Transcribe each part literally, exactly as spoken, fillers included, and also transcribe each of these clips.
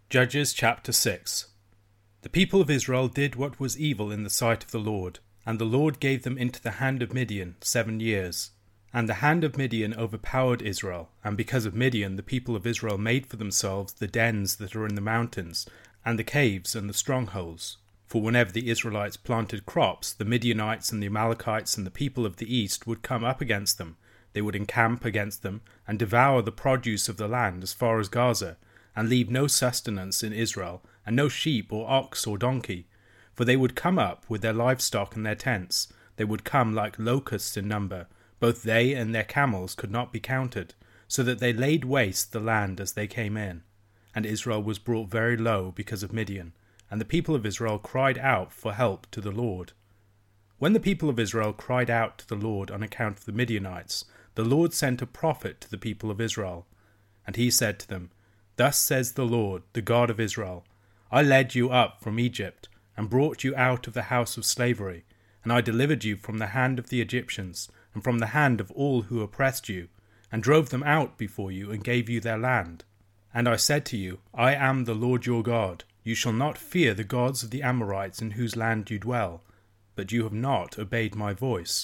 Judges chapter six. The people of Israel did what was evil in the sight of the Lord, and the Lord gave them into the hand of Midian seven years. And the hand of Midian overpowered Israel, and because of Midian the people of Israel made for themselves the dens that are in the mountains, and the caves and the strongholds. For whenever the Israelites planted crops, the Midianites and the Amalekites and the people of the east would come up against them. They would encamp against them, and devour the produce of the land as far as Gaza, and leave no sustenance in Israel, and no sheep or ox or donkey. For they would come up with their livestock and their tents. They would come like locusts in number. Both they and their camels could not be counted, so that they laid waste the land as they came in. And Israel was brought very low because of Midian, and the people of Israel cried out for help to the Lord. When the people of Israel cried out to the Lord on account of the Midianites, the Lord sent a prophet to the people of Israel. And he said to them, Thus says the Lord, the God of Israel, I led you up from Egypt, and brought you out of the house of slavery, and I delivered you from the hand of the Egyptians, and from the hand of all who oppressed you, and drove them out before you, and gave you their land. And I said to you, I am the Lord your God. You shall not fear the gods of the Amorites in whose land you dwell, but you have not obeyed my voice.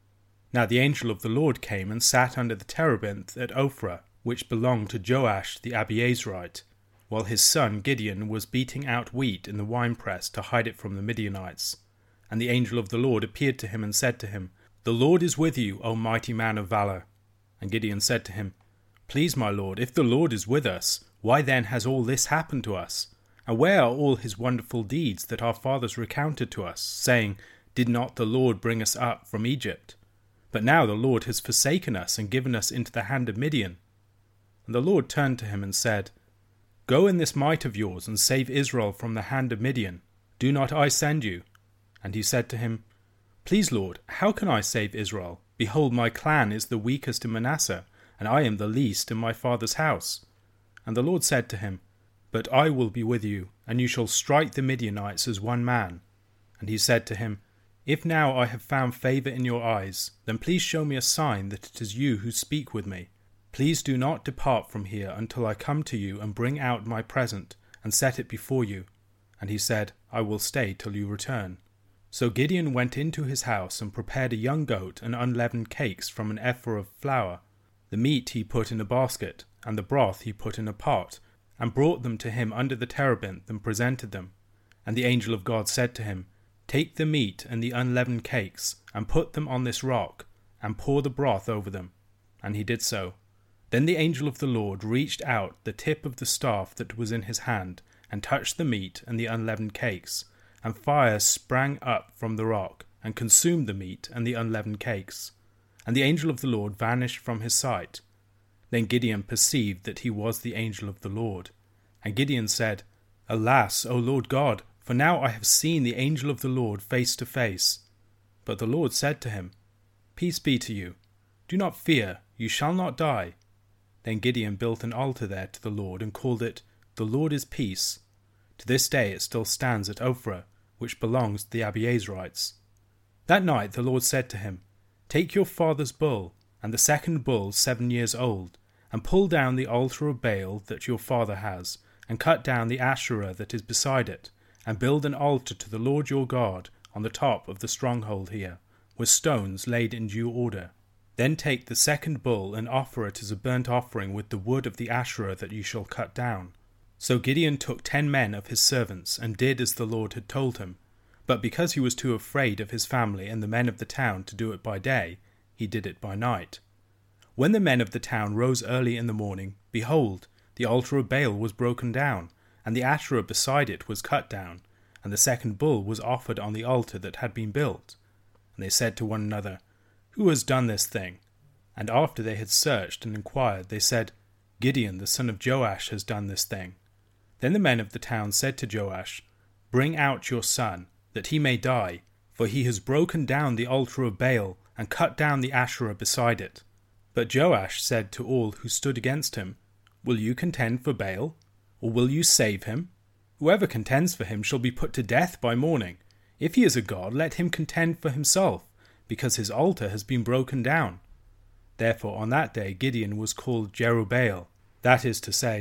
Now the angel of the Lord came and sat under the terebinth at Ophrah, which belonged to Joash the Abiezrite, while his son Gideon was beating out wheat in the winepress to hide it from the Midianites. And the angel of the Lord appeared to him and said to him, The Lord is with you, O mighty man of valour. And Gideon said to him, Please, my lord, if the Lord is with us, why then has all this happened to us? And where are all his wonderful deeds that our fathers recounted to us, saying, Did not the Lord bring us up from Egypt? But now the Lord has forsaken us and given us into the hand of Midian. And the Lord turned to him and said, Go in this might of yours and save Israel from the hand of Midian. Do not I send you? And he said to him, Please, Lord, how can I save Israel? Behold, my clan is the weakest in Manasseh, and I am the least in my father's house. And the Lord said to him, But I will be with you, and you shall strike the Midianites as one man. And he said to him, If now I have found favour in your eyes, then please show me a sign that it is you who speak with me. Please do not depart from here until I come to you and bring out my present, and set it before you. And he said, I will stay till you return. So Gideon went into his house and prepared a young goat and unleavened cakes from an ephah of flour. The meat he put in a basket, and the broth he put in a pot, and brought them to him under the terebinth and presented them. And the angel of God said to him, Take the meat and the unleavened cakes, and put them on this rock, and pour the broth over them. And he did so. Then the angel of the Lord reached out the tip of the staff that was in his hand, and touched the meat and the unleavened cakes, and fire sprang up from the rock, and consumed the meat and the unleavened cakes. And the angel of the Lord vanished from his sight. Then Gideon perceived that he was the angel of the Lord. And Gideon said, Alas, O Lord God, for now I have seen the angel of the Lord face to face. But the Lord said to him, Peace be to you. Do not fear, you shall not die. Then Gideon built an altar there to the Lord, and called it, The Lord is Peace. To this day it still stands at Ophrah, which belongs to the Abiezrites. That night the Lord said to him, Take your father's bull, and the second bull seven years old, and pull down the altar of Baal that your father has, and cut down the Asherah that is beside it, and build an altar to the Lord your God on the top of the stronghold here, with stones laid in due order. Then take the second bull and offer it as a burnt offering with the wood of the Asherah that you shall cut down. So Gideon took ten men of his servants, and did as the Lord had told him. But because he was too afraid of his family and the men of the town to do it by day, he did it by night. When the men of the town rose early in the morning, behold, the altar of Baal was broken down, and the Asherah beside it was cut down, and the second bull was offered on the altar that had been built. And they said to one another, Who has done this thing? And after they had searched and inquired, they said, Gideon the son of Joash has done this thing. Then the men of the town said to Joash, Bring out your son, that he may die, for he has broken down the altar of Baal, and cut down the Asherah beside it. But Joash said to all who stood against him, Will you contend for Baal, or will you save him? Whoever contends for him shall be put to death by morning. If he is a god, let him contend for himself, because his altar has been broken down. Therefore on that day Gideon was called Jerubbaal, that is to say,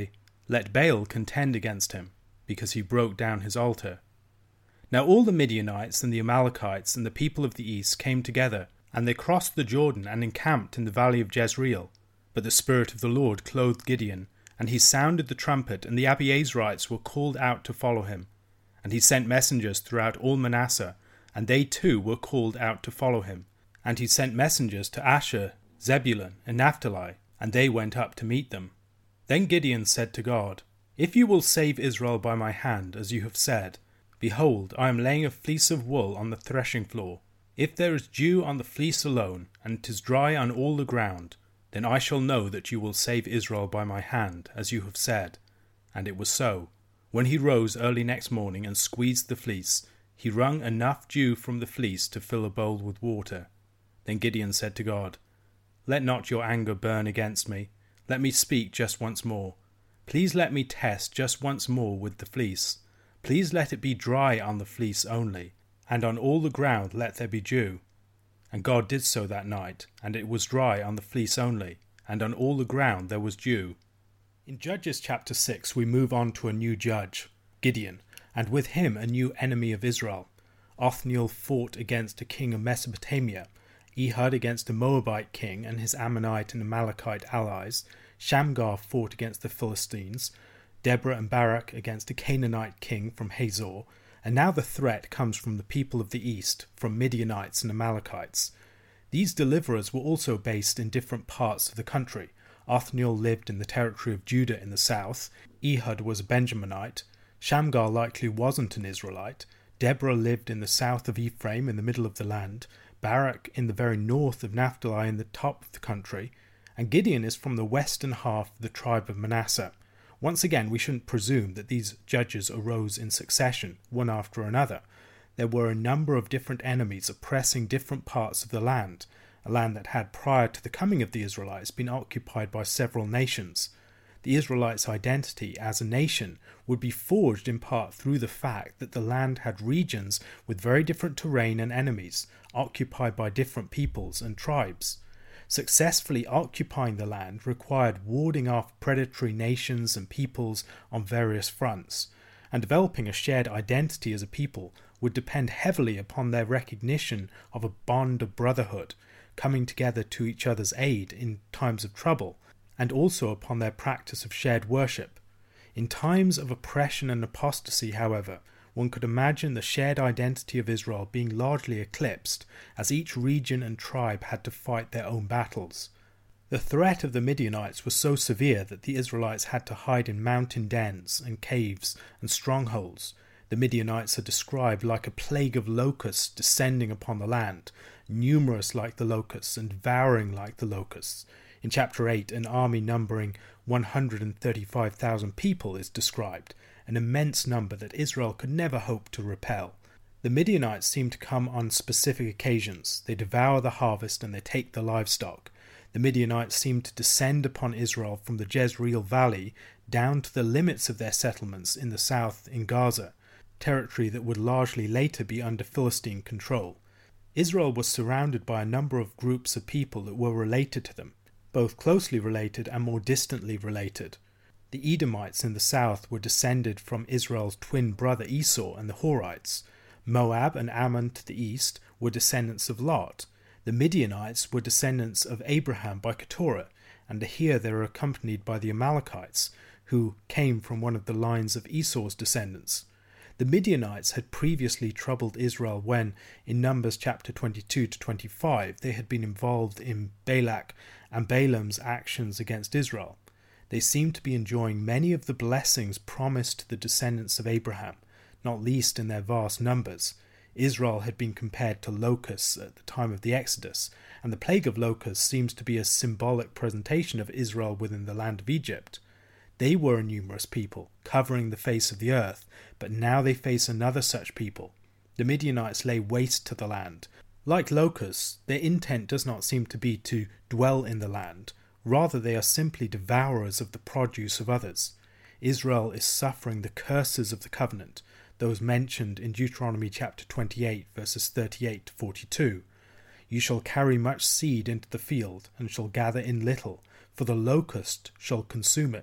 Let Baal contend against him, because he broke down his altar. Now all the Midianites and the Amalekites and the people of the east came together, and they crossed the Jordan and encamped in the valley of Jezreel. But the Spirit of the Lord clothed Gideon, and he sounded the trumpet, and the Abiezrites were called out to follow him. And he sent messengers throughout all Manasseh, and they too were called out to follow him. And he sent messengers to Asher, Zebulun, and Naphtali, and they went up to meet them. Then Gideon said to God, If you will save Israel by my hand, as you have said, behold, I am laying a fleece of wool on the threshing floor. If there is dew on the fleece alone, and 'tis dry on all the ground, then I shall know that you will save Israel by my hand, as you have said. And it was so. When he rose early next morning and squeezed the fleece, he wrung enough dew from the fleece to fill a bowl with water. Then Gideon said to God, Let not your anger burn against me. Let me speak just once more. Please let me test just once more with the fleece. Please let it be dry on the fleece only, and on all the ground let there be dew. And God did so that night, and it was dry on the fleece only, and on all the ground there was dew. In Judges chapter six we move on to a new judge, Gideon, and with him a new enemy of Israel. Othniel fought against a king of Mesopotamia, Ehud against a Moabite king and his Ammonite and Amalekite allies, Shamgar fought against the Philistines, Deborah and Barak against a Canaanite king from Hazor, and now the threat comes from the people of the east, from Midianites and Amalekites. These deliverers were also based in different parts of the country. Othniel lived in the territory of Judah in the south, Ehud was a Benjaminite, Shamgar likely wasn't an Israelite, Deborah lived in the south of Ephraim in the middle of the land, Barak in the very north of Naphtali in the top of the country, and Gideon is from the western half of the tribe of Manasseh. Once again, we shouldn't presume that these judges arose in succession, one after another. There were a number of different enemies oppressing different parts of the land, a land that had prior to the coming of the Israelites been occupied by several nations. The Israelites' identity as a nation would be forged in part through the fact that the land had regions with very different terrain and enemies, occupied by different peoples and tribes. Successfully occupying the land required warding off predatory nations and peoples on various fronts, and developing a shared identity as a people would depend heavily upon their recognition of a bond of brotherhood, coming together to each other's aid in times of trouble, and also upon their practice of shared worship. In times of oppression and apostasy, however, one could imagine the shared identity of Israel being largely eclipsed, as each region and tribe had to fight their own battles. The threat of the Midianites was so severe that the Israelites had to hide in mountain dens and caves and strongholds. The Midianites are described like a plague of locusts descending upon the land, numerous like the locusts and devouring like the locusts. In chapter eight, an army numbering one hundred thirty-five thousand people is described, an immense number that Israel could never hope to repel. The Midianites seem to come on specific occasions. They devour the harvest and they take the livestock. The Midianites seem to descend upon Israel from the Jezreel Valley down to the limits of their settlements in the south in Gaza, territory that would largely later be under Philistine control. Israel was surrounded by a number of groups of people that were related to them, both closely related and more distantly related. The Edomites in the south were descended from Israel's twin brother Esau and the Horites. Moab and Ammon to the east were descendants of Lot. The Midianites were descendants of Abraham by Keturah, and here they are accompanied by the Amalekites, who came from one of the lines of Esau's descendants. The Midianites had previously troubled Israel when, in Numbers chapter twenty-two to twenty-five, they had been involved in Balak and Balaam's actions against Israel. They seem to be enjoying many of the blessings promised to the descendants of Abraham, not least in their vast numbers. Israel had been compared to locusts at the time of the Exodus, and the plague of locusts seems to be a symbolic presentation of Israel within the land of Egypt. They were a numerous people, covering the face of the earth, but now they face another such people. The Midianites lay waste to the land. Like locusts, their intent does not seem to be to dwell in the land. Rather, they are simply devourers of the produce of others. Israel is suffering the curses of the covenant, those mentioned in Deuteronomy chapter twenty-eight, verses thirty-eight to forty-two. You shall carry much seed into the field, and shall gather in little, for the locust shall consume it.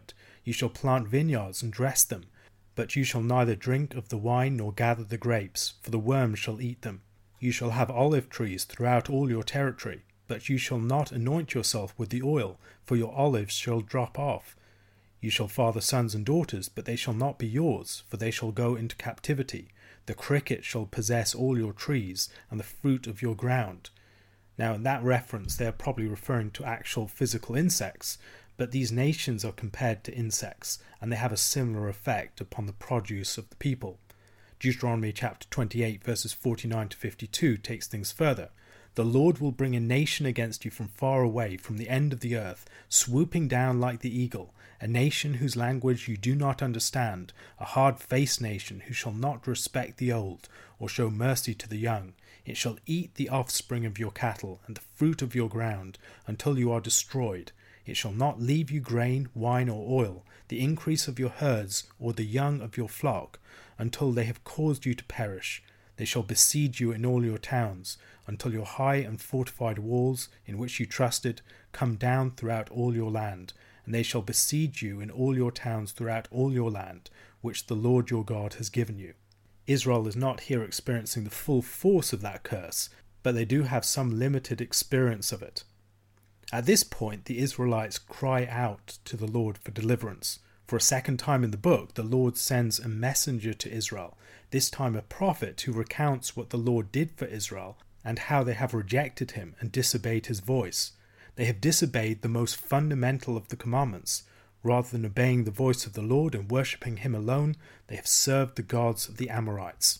You shall plant vineyards and dress them, but you shall neither drink of the wine nor gather the grapes, for the worms shall eat them. You shall have olive trees throughout all your territory, but you shall not anoint yourself with the oil, for your olives shall drop off. You shall father sons and daughters, but they shall not be yours, for they shall go into captivity. The cricket shall possess all your trees, and the fruit of your ground. Now, in that reference, they are probably referring to actual physical insects, but these nations are compared to insects, and they have a similar effect upon the produce of the people. Deuteronomy chapter twenty-eight, verses forty-nine to fifty-two takes things further. The Lord will bring a nation against you from far away, from the end of the earth, swooping down like the eagle, a nation whose language you do not understand, a hard-faced nation who shall not respect the old, or show mercy to the young. It shall eat the offspring of your cattle and the fruit of your ground, until you are destroyed. It shall not leave you grain, wine, or oil, the increase of your herds, or the young of your flock, until they have caused you to perish. They shall besiege you in all your towns, until your high and fortified walls, in which you trusted, come down throughout all your land. And they shall besiege you in all your towns throughout all your land, which the Lord your God has given you. Israel is not here experiencing the full force of that curse, but they do have some limited experience of it. At this point, the Israelites cry out to the Lord for deliverance. For a second time in the book, the Lord sends a messenger to Israel, this time a prophet who recounts what the Lord did for Israel and how they have rejected him and disobeyed his voice. They have disobeyed the most fundamental of the commandments. Rather than obeying the voice of the Lord and worshipping him alone, they have served the gods of the Amorites.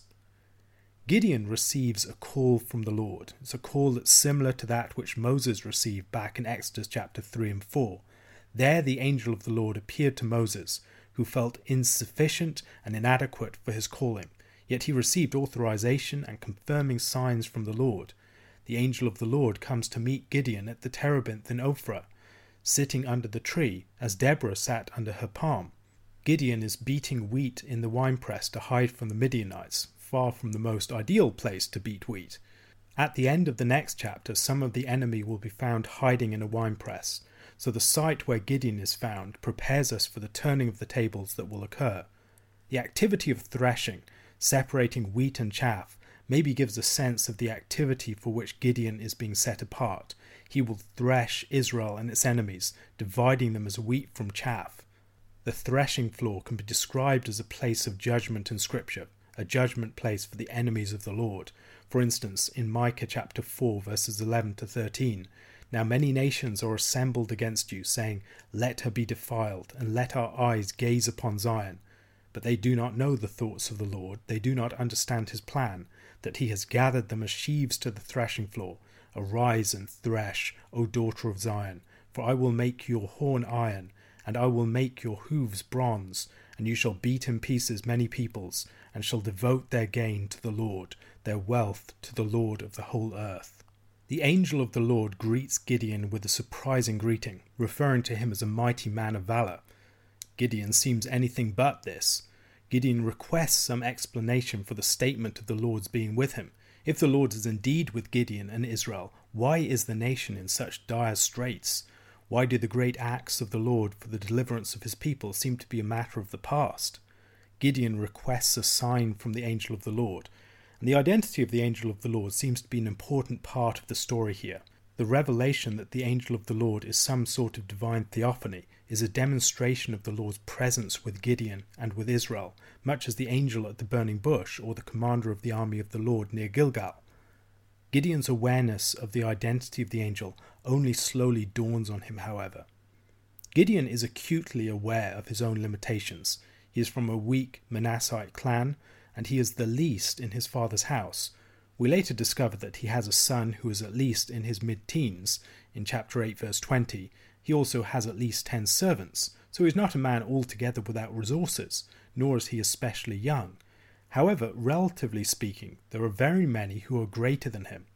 Gideon receives a call from the Lord. It's a call that's similar to that which Moses received back in Exodus chapter three and four. There the angel of the Lord appeared to Moses, who felt insufficient and inadequate for his calling, yet he received authorization and confirming signs from the Lord. The angel of the Lord comes to meet Gideon at the terebinth in Ophrah, sitting under the tree, as Deborah sat under her palm. Gideon is beating wheat in the winepress to hide from the Midianites, far from the most ideal place to beat wheat. At the end of the next chapter, some of the enemy will be found hiding in a winepress, so the site where Gideon is found prepares us for the turning of the tables that will occur. The activity of threshing, separating wheat and chaff, maybe gives a sense of the activity for which Gideon is being set apart. He will thresh Israel and its enemies, dividing them as wheat from chaff. The threshing floor can be described as a place of judgment in Scripture, a judgment place for the enemies of the Lord. For instance, in Micah chapter four, verses eleven to thirteen, "Now many nations are assembled against you, saying, Let her be defiled, and let our eyes gaze upon Zion. But they do not know the thoughts of the Lord, they do not understand his plan, that he has gathered them as sheaves to the threshing floor. Arise and thresh, O daughter of Zion, for I will make your horn iron, and I will make your hooves bronze, and you shall beat in pieces many peoples, and shall devote their gain to the Lord, their wealth to the Lord of the whole earth." The angel of the Lord greets Gideon with a surprising greeting, referring to him as a mighty man of valor. Gideon seems anything but this. Gideon requests some explanation for the statement of the Lord's being with him. If the Lord is indeed with Gideon and Israel, why is the nation in such dire straits? Why do the great acts of the Lord for the deliverance of his people seem to be a matter of the past? Gideon requests a sign from the angel of the Lord, and the identity of the angel of the Lord seems to be an important part of the story here. The revelation that the angel of the Lord is some sort of divine theophany is a demonstration of the Lord's presence with Gideon and with Israel, much as the angel at the burning bush or the commander of the army of the Lord near Gilgal. Gideon's awareness of the identity of the angel only slowly dawns on him, however. Gideon is acutely aware of his own limitations. He is from a weak Manassite clan, and he is the least in his father's house. We later discover that he has a son who is at least in his mid-teens. In chapter eight, verse twenty, he also has at least ten servants, so he is not a man altogether without resources, nor is he especially young. However, relatively speaking, there are very many who are greater than him.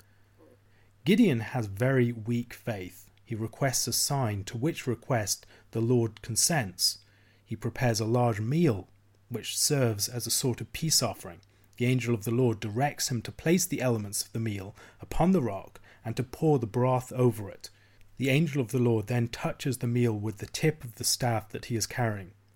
Gideon has very weak faith. He requests a sign, to which request the Lord consents. He prepares a large meal, which serves as a sort of peace offering. The angel of the Lord directs him to place the elements of the meal upon the rock and to pour the broth over it. The angel of the Lord then touches the meal with the tip of the staff that he is carrying.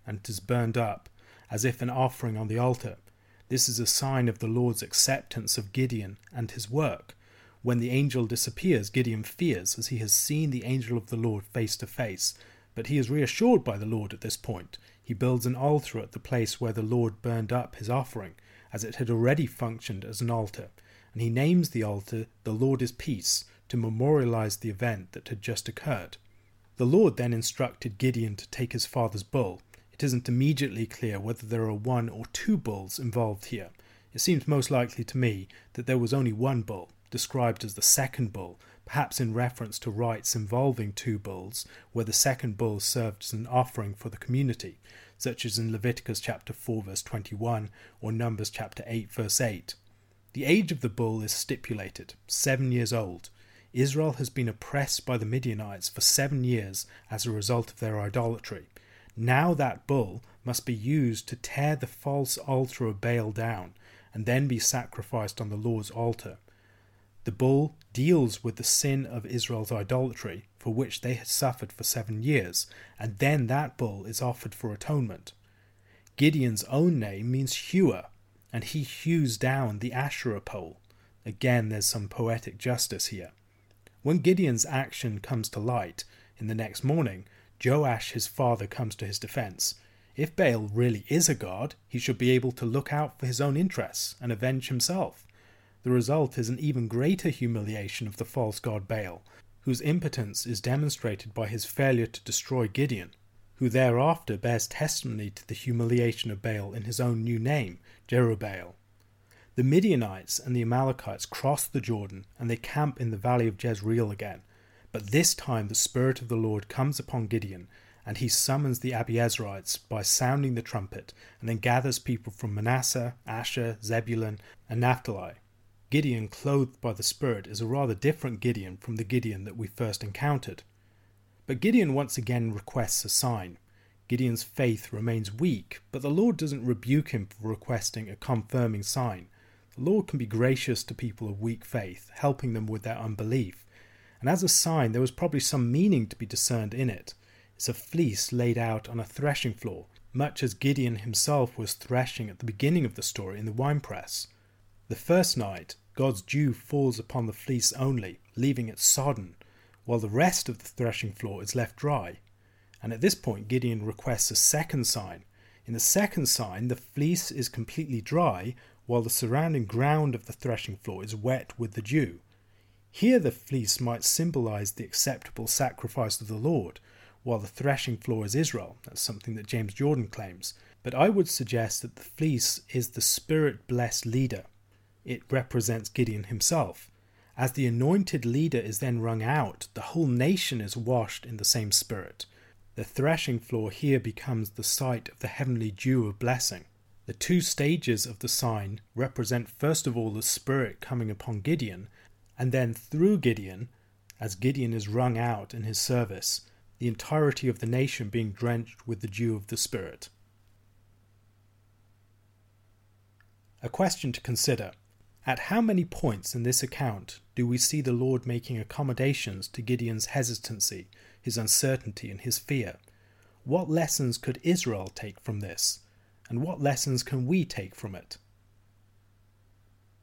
and it is burned up, as if an offering on the altar. This is a sign of the Lord's acceptance of Gideon and his work. When the angel disappears, Gideon fears, as he has seen the angel of the Lord face to face. But he is reassured by the Lord at this point. He builds an altar at the place where the Lord burned up his offering, as it had already functioned as an altar, and he names the altar "The Lord is Peace," to memorialize the event that had just occurred. The Lord then instructed Gideon to take his father's bull. It isn't immediately clear whether there are one or two bulls involved here. It seems most likely to me that there was only one bull, described as the second bull, perhaps in reference to rites involving two bulls, where the second bull served as an offering for the community, such as in Leviticus chapter four verse twenty-one or Numbers chapter eight verse eight. The age of the bull is stipulated, seven years old. Israel has been oppressed by the Midianites for seven years as a result of their idolatry. Now that bull must be used to tear the false altar of Baal down and then be sacrificed on the Lord's altar. The bull deals with the sin of Israel's idolatry, for which they had suffered for seven years, and then that bull is offered for atonement. Gideon's own name means hewer, and he hews down the Asherah pole. Again, there's some poetic justice here. When Gideon's action comes to light, in the next morning, Joash, his father, comes to his defense. If Baal really is a god, he should be able to look out for his own interests and avenge himself. The result is an even greater humiliation of the false god Baal, whose impotence is demonstrated by his failure to destroy Gideon, who thereafter bears testimony to the humiliation of Baal in his own new name, Jerubbaal. The Midianites and the Amalekites cross the Jordan, and they camp in the valley of Jezreel again. But this time the Spirit of the Lord comes upon Gideon, and he summons the Abiezrites by sounding the trumpet, and then gathers people from Manasseh, Asher, Zebulun, and Naphtali. Gideon, clothed by the Spirit, is a rather different Gideon from the Gideon that we first encountered. But Gideon once again requests a sign. Gideon's faith remains weak, but the Lord doesn't rebuke him for requesting a confirming sign. The Lord can be gracious to people of weak faith, helping them with their unbelief. And as a sign, there was probably some meaning to be discerned in it. It's a fleece laid out on a threshing floor, much as Gideon himself was threshing at the beginning of the story in the winepress. The first night, God's dew falls upon the fleece only, leaving it sodden, while the rest of the threshing floor is left dry. And at this point, Gideon requests a second sign. In the second sign, the fleece is completely dry, while the surrounding ground of the threshing floor is wet with the dew. Here the fleece might symbolize the acceptable sacrifice of the Lord, while the threshing floor is Israel. That's something that James Jordan claims. But I would suggest that the fleece is the Spirit-blessed leader. It represents Gideon himself. As the anointed leader is then wrung out, the whole nation is washed in the same Spirit. The threshing floor here becomes the site of the heavenly dew of blessing. The two stages of the sign represent first of all the Spirit coming upon Gideon, and then through Gideon, as Gideon is wrung out in his service, the entirety of the nation being drenched with the dew of the Spirit. A question to consider. At how many points in this account do we see the Lord making accommodations to Gideon's hesitancy, his uncertainty, and his fear? What lessons could Israel take from this? And what lessons can we take from it?